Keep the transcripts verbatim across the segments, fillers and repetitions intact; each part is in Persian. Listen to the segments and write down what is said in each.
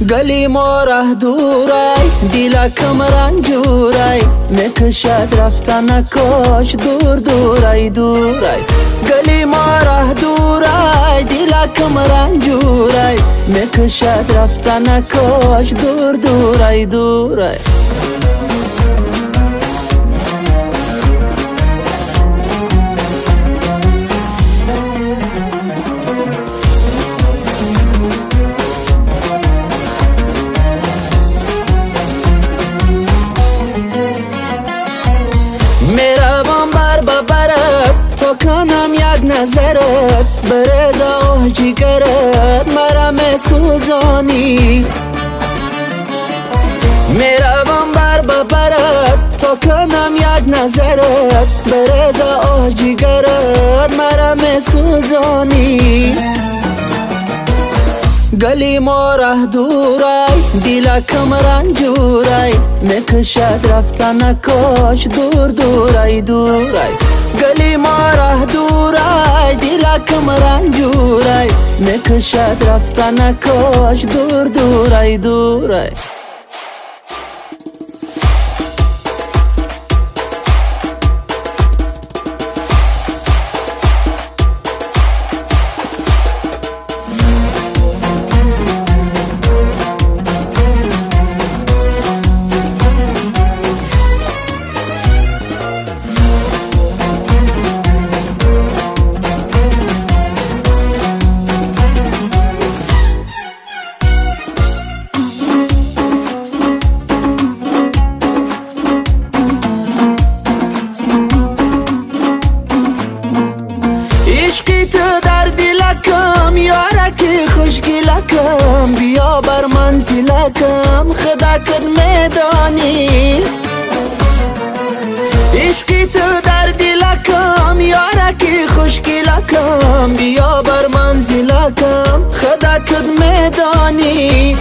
گلی ما ره دورای دیلکم رنجورای میکشد رفتن کاش دور دورای دورای گلی ما ره دورای دیلکم رنجورای میکشد رفتن کاش دور دورای دورای میروم بر ببرد تو کنم یک نظرت برز آه جگرت مرا میسوزانی میروم بر ببرد تو کنم یک نظرت برز آه جگرت مرا میسوزانی گلی ما ره دورای دیلکم رنجورای میکشد رفتن کاش دور دورای دورای گلی ما ره دورای دیلکم رنجورای میکشد رفتن کاش دور دورای دورای یارکی خوشگلکم بیا بر منزلکم خدا کد میدانی عشقی تو در دلکم یارکی خوشگلکم بیا بر منزلکم خدا کد میدانی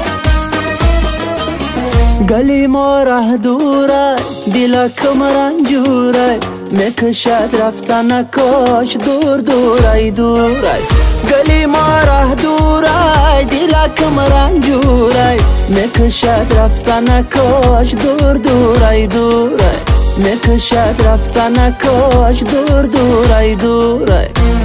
گلی ما ره دورای دلکم رنجورای میکشد رفتن کاش دور دورای دورای گلی ما ره دورای دلکم رنجورای میکشد رفتن کاش دور دورای دورای میکشد رفتن کاش دور دورای دورای